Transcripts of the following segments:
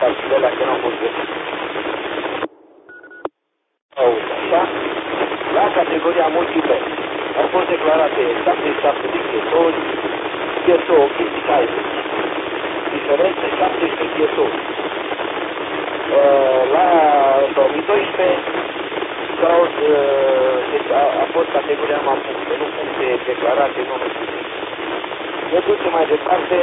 partidele că n-au fost găsite. Așa, la categoria multiple au fost declarate 77 de piesori, piesori 60, diferență 17 piesori. La 2012 deci a fost categoria numai puncte, nu puncte declarate, nu puncte. Ne ducem mai departe.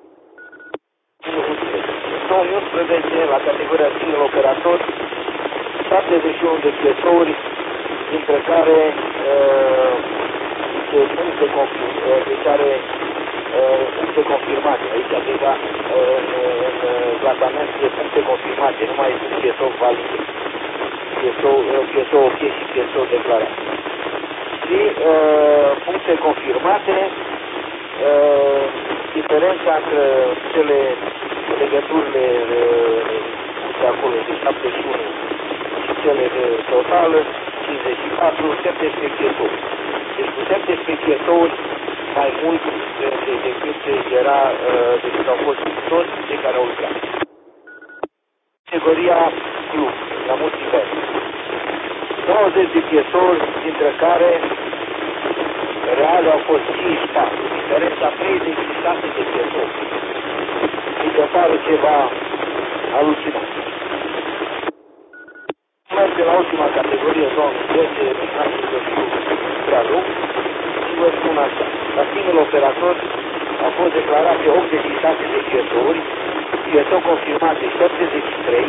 În 2011, la categoria single operator, 71 de piesori, dintre care puncte confirmate. Aici deja în clasament de puncte confirmate, nu mai sunt piesori valide. Piesou ok și piesou declarat. Și puncte confirmate, diferența între cele legăturile de acolo de 71 și cele de total 54, 17 piesori. Deci cu 17 piesori mai mult decât era, decât au fost toți cei care au lucrat. Categoria club, la multiple. 90 de piesori, dintre care reale au fost 54, diferența 36 de piesori. Mi se pare ceva alucinant. Merge la ultima categorie, 2010, nu știu că fiu prea lung, și vă spun așa. La single operator au fost declarate 86 de piesori, piesori confirmate 73,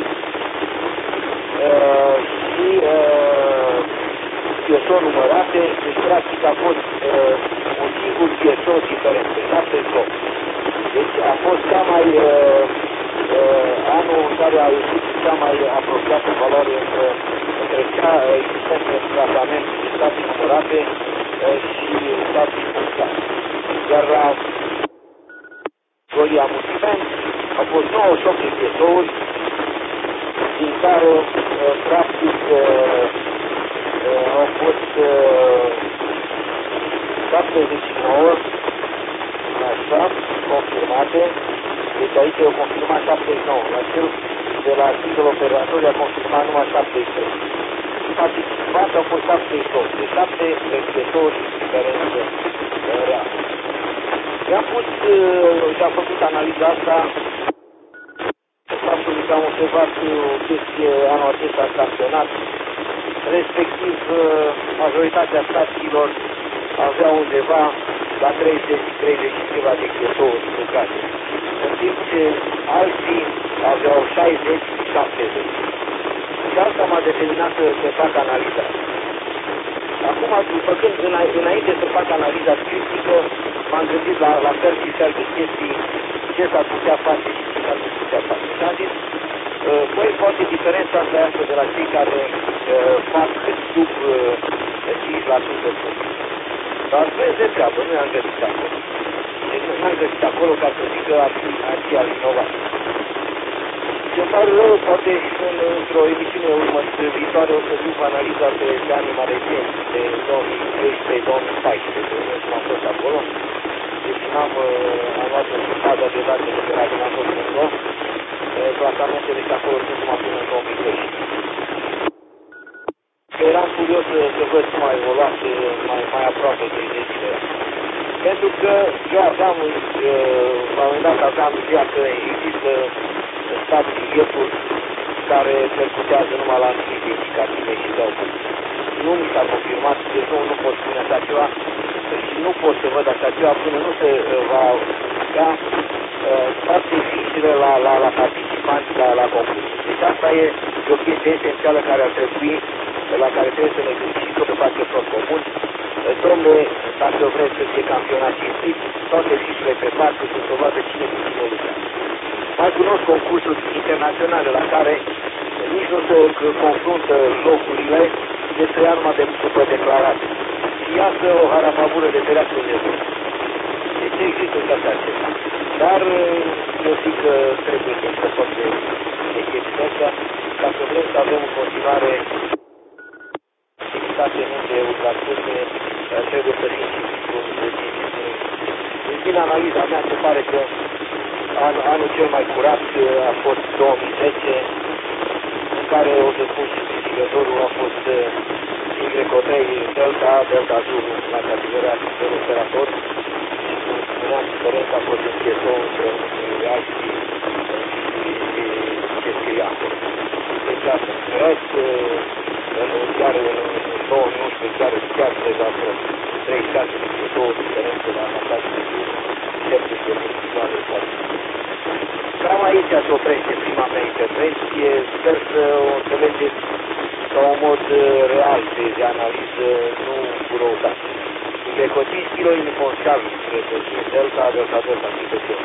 și piesori numărate, deci practic a fost un singur piesor diferent, 7-8. Deci a fost cea mai, anul în care a ieșit cea mai apropiată valoare între cea existentă în tratament de state numărate și state punctate. Iar la categoria multiple au fost 98 de piesori, din care, practic, au fost 79, așa, confirmate. Deci aici au confirmat 79. La cel de la single operator a confirmat numai 73. Participanți au fost 78. De 7 piesori diferențe reale. Și-am făcut analiza asta. Faptul că am observat o chestie anul acesta în campionat, respectiv majoritatea stațiilor aveau undeva la 30 ceva de piesori lucrate, în timp ce alții aveau 60-70. Și asta m-a determinat să fac analiza. Acum, înainte să fac analiza critică, m-am gândit la fel și fel de chestii, ce s-ar putea face și ce s-ar putea face. Și am zis, păi poate diferența asta de la cei care fac sub 5% sunt. Dar vezi de treabă, nu i-am găsit acolo. Deci nu am găsit acolo ca să zic că ar fi inovat. Și îmi pare rău, poate într-o emisiune viitoare o să duc analiza pe anii mai recenți, de 2013-2014, nu am fost acolo. Deci am luat o baza de date de la Dinator.ro, clasamentele și acolo sunt numai până în 2012. Eram curios să văd cum a evoluat mai aproape de zile. Pentru că eu aveam, la un moment dat aveam ideea că există stații iepuri care percutează numai la anumite indicative și dau. Nu mi s-a confirmat, deci nu pot spune așa ceva și nu pot să văd așa ceva până nu se va da toate fișele la participanți la concurs. Deci asta e o chestie esențială care ar trebui, la care trebuie să ne gândim și tot face tot comun. Dom'le, dacă vreți să fie campionat cinstit, toate fișele pe parte și să vadă cine cu cine lucrează. Mai cunosc concursuri internaționale la care nici nu se confruntă locurile, este arma de după declarație. Și iată o harapavură de fereastră de sus. Deci există și așa ceva. Dar eu zic că trebuie să scăpăm de chestia asta, ca să vrem să avem în continuare activitate de ultrasune, trebuie să fim și din analiza mea se pare că anul cel mai curat a fost 2010, în care, o să spun și câștigătorul, a fost Y3 Delta Zulu la categoria de operator. Cum spuneam, diferența a fost încheietor între unii alții ce scrie acolo. Deci a fost chiar în 2011, chiar de la 36 de 2 diferențe la atacă de tehnice individuale. Cam aici se oprește prima mea intervenție. Sper să o înțelegeți ca un mod real de analiză, nu cu răutate. Greco 5 kg uniform Charlie, Greco 5 Delta, Greco.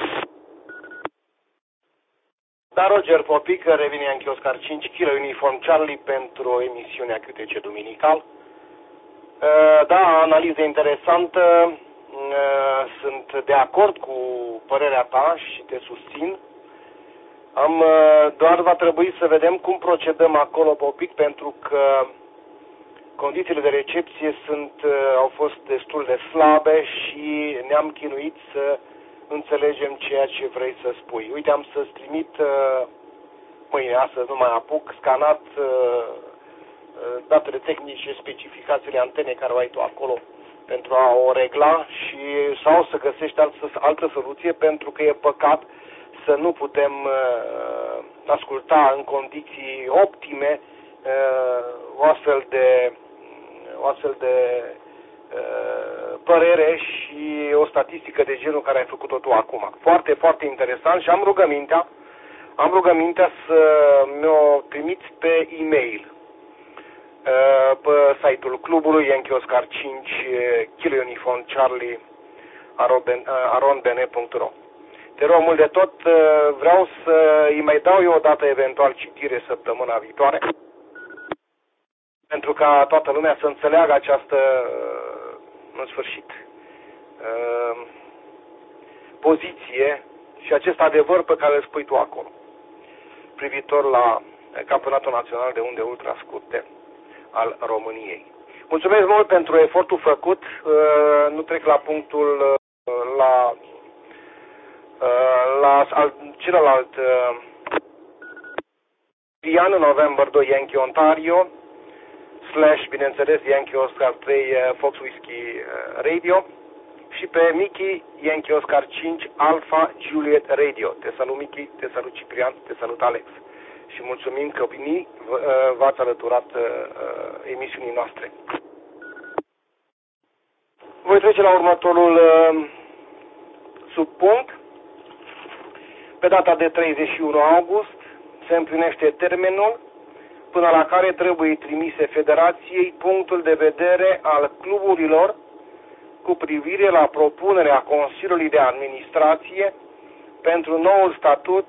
Da, Roger Popic, revine Yankee Oscar 5 kg uniform Charlie pentru emisiunea QTC Duminical. Da, analiză interesantă, sunt de acord cu părerea ta și te susțin. Doar va trebui să vedem cum procedăm acolo, Popic, pentru că condițiile de recepție au fost destul de slabe și ne-am chinuit să înțelegem ceea ce vrei să spui. Uite, am să-ți trimit mâine, astăzi nu mai apuc, scanat datele tehnice, specificațiile antenei care o ai tu acolo pentru a o regla sau să găsești altă soluție, pentru că e păcat să nu putem asculta în condiții optime o astfel de părere și o statistică de genul care ai făcut-o tu acum. Foarte, foarte interesant și am rugămintea să mi-o trimiți pe e-mail pe site-ul clubului Yankee Oscar 5 kg uniform Charlie @bn.ro. Te rog mult de tot, vreau să îi mai dau eu o dată eventual citire săptămâna viitoare, pentru ca toată lumea să înțeleagă această, în sfârșit, poziție și acest adevăr pe care îl spui tu acolo, privitor la Campionatul Național de Unde Ultra Scurte al României. Mulțumesc mult pentru efortul făcut. Nu trec la punctul celălalt Ian November 2 Yankee Ontario / bineînțeles Yankee Oscar 3 Fox Whiskey Radio și pe Mickey Yankee Oscar 5 Alpha Juliet Radio. Te salut Mickey, te salut Ciprian, te salut Alex și mulțumim că v-ați alăturat emisiunii noastre. Voi trece la următorul subpunct. Pe data de 31 august se împlinește termenul până la care trebuie trimise Federației punctul de vedere al cluburilor cu privire la propunerea Consiliului de Administrație pentru noul statut,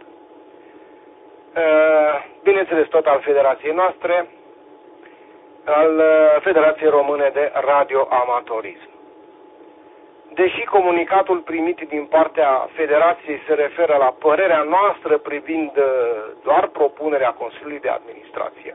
bineînțeles tot al Federației noastre, al Federației Române de Radioamatorism. Deși comunicatul primit din partea Federației se referă la părerea noastră privind doar propunerea Consiliului de Administrație,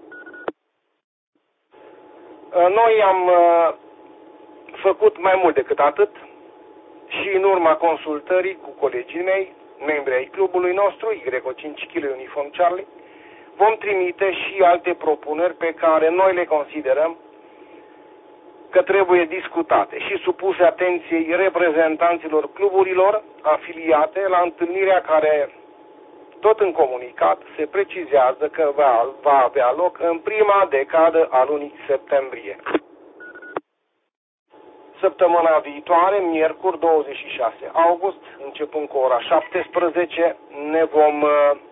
noi am făcut mai mult decât atât și în urma consultării cu colegii mei, membri ai clubului nostru, Y5 kg uniform Charlie, vom trimite și alte propuneri pe care noi le considerăm că trebuie discutate și supuse atenției reprezentanților cluburilor afiliate la întâlnirea care, tot în comunicat, se precizează că va avea loc în prima decadă a lunii septembrie. Săptămâna viitoare, miercuri 26 august, începând cu ora 17, ne vom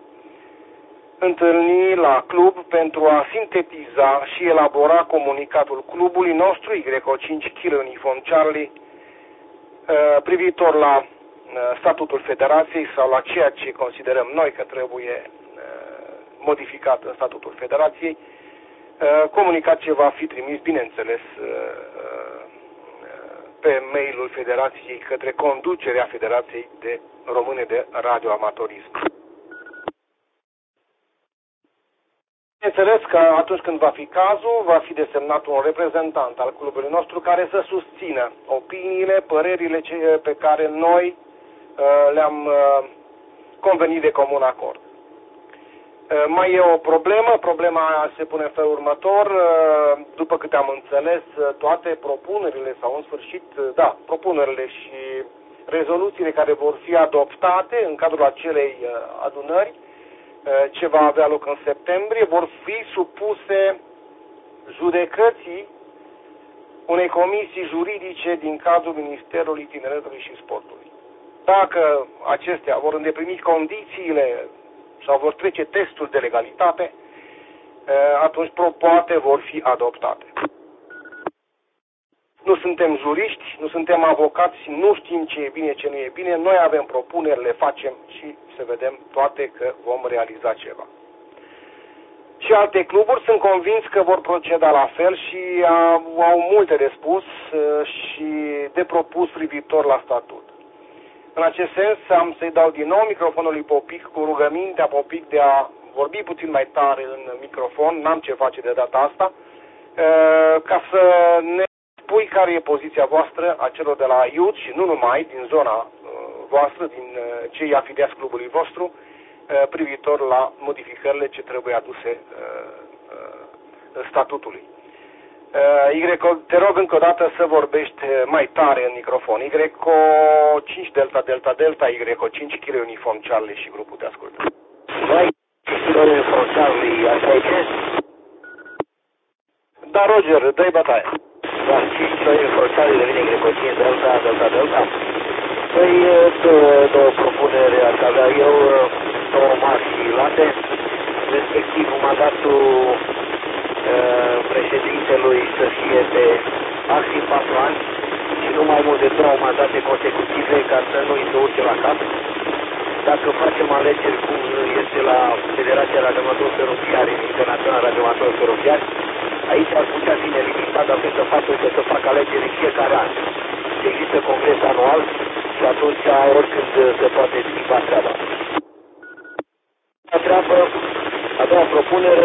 întâlni la club pentru a sintetiza și elabora comunicatul clubului nostru, Y5 kg uniform Charlie, privitor la statutul Federației sau la ceea ce considerăm noi că trebuie modificat în statutul Federației, comunicat ce va fi trimis, bineînțeles, pe mailul Federației către conducerea Federației Române de Radioamatorism. Bineînțeles că atunci când va fi cazul, va fi desemnat un reprezentant al clubului nostru care să susțină opiniile, părerile pe care noi le-am convenit de comun acord. Mai e o problemă, problema se pune în felul următor, după câte am înțeles, toate propunerile sau în sfârșit, propunerile și rezoluțiile care vor fi adoptate în cadrul acelei adunări, ce va avea loc în septembrie, vor fi supuse judecății unei comisii juridice din cadrul Ministerului Tineretului și Sportului. Dacă acestea vor îndeplini condițiile sau vor trece testul de legalitate, atunci poate vor fi adoptate. Nu suntem juriști, nu suntem avocați, nu știm ce e bine, ce nu e bine, noi avem propuneri, le facem și să vedem toate că vom realiza ceva. Și alte cluburi sunt convins că vor proceda la fel și au multe de spus și de propus privitor la statut. În acest sens am să-i dau din nou microfonul lui Popic cu rugămintea Popic de a vorbi puțin mai tare în microfon, n-am ce face de data asta, ca să ne spui care e poziția voastră a celor de la IUT și nu numai, din zona voastră, din cei afiliați clubului vostru, privitor la modificările ce trebuie aduse statutului. Yco, te rog încă o dată să vorbești mai tare în microfon. Yco 5 Delta Delta Delta, Yco 5 kg uniform Charlie și grupul te ascultă. Vai, 5 kg uniform Charlie, așa e ce? Da, Roger, dă-i bătaie. Da, 5 kg uniform Charlie devine Yco 5 Delta Delta Delta. Păi, două propuneri aș avea eu, două mari și late, respectiv mandatul președintelui să fie de maxim 4 ani și nu mai mult de 2 mandate consecutive ca să nu-i se urce la cap. Dacă facem alegeri cum este la Federația Radioamatorului Feroviari, Internațional Radioamatorului Feroviari, aici ar putea fi nelimitat datorită faptului că se fac alegeri în fiecare an. Există congres anual și atunci oricând se poate schimba treaba. A doua propunere,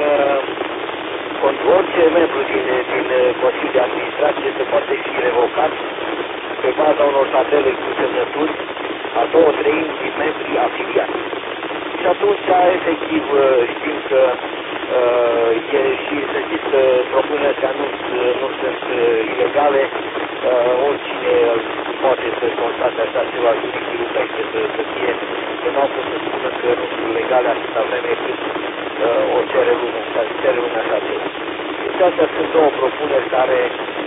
orice membru din Consiliul de Administrație se poate fi revocat pe baza unor tabele cu semnături a 2/3 din membrii afiliați. Și atunci, efectiv, știm că și să știți că propunerile astea nu sunt ilegale, oricine poate să constate așa ceva juridic rupește să fie, că nu au fost să spună că nu sunt legale atâta vreme cât o cere lumea așa ceva. Deci astea sunt două propuneri care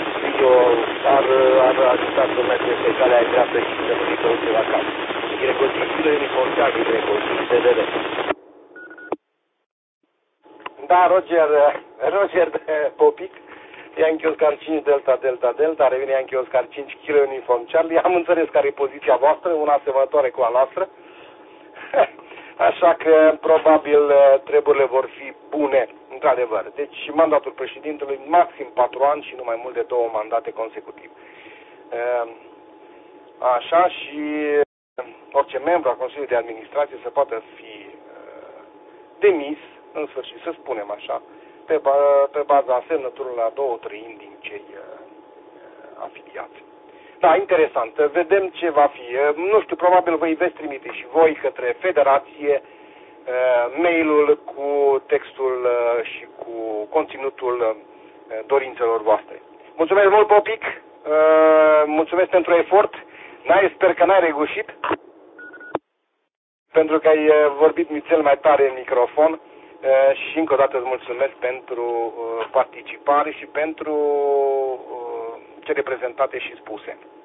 ar ajuta să mergem pe calea dreaptă și să nu-i căuce la cap. Yco 5 kg uniform Charlie, Yco 5 DDD. Da, Roger de Popic, Yankee Oscar 5 Delta Delta Delta, revine Yankee Oscar 5 kg uniform Charlie. Am înțeles care e poziția voastră, una asemănătoare cu a noastră. Așa că probabil treburile vor fi bune, într-adevăr. Deci mandatul președintelui maxim 4 ani și nu mai mult de 2 mandate consecutive. Așa, și orice membru al Consiliului de Administrație să poată fi demis, în sfârșit, să spunem așa, pe baza semnăturilor la 2/3 din cei afiliați. Da, interesant. Vedem ce va fi. Nu știu, probabil vă veți trimite și voi către Federație mail-ul cu textul și cu conținutul dorințelor voastre. Mulțumesc mult, Popic. Mulțumesc pentru efort. Sper că n-ai regușit, pentru că ai vorbit cel mai tare în microfon și încă o dată îți mulțumesc pentru participare și pentru cele prezentate și spuse.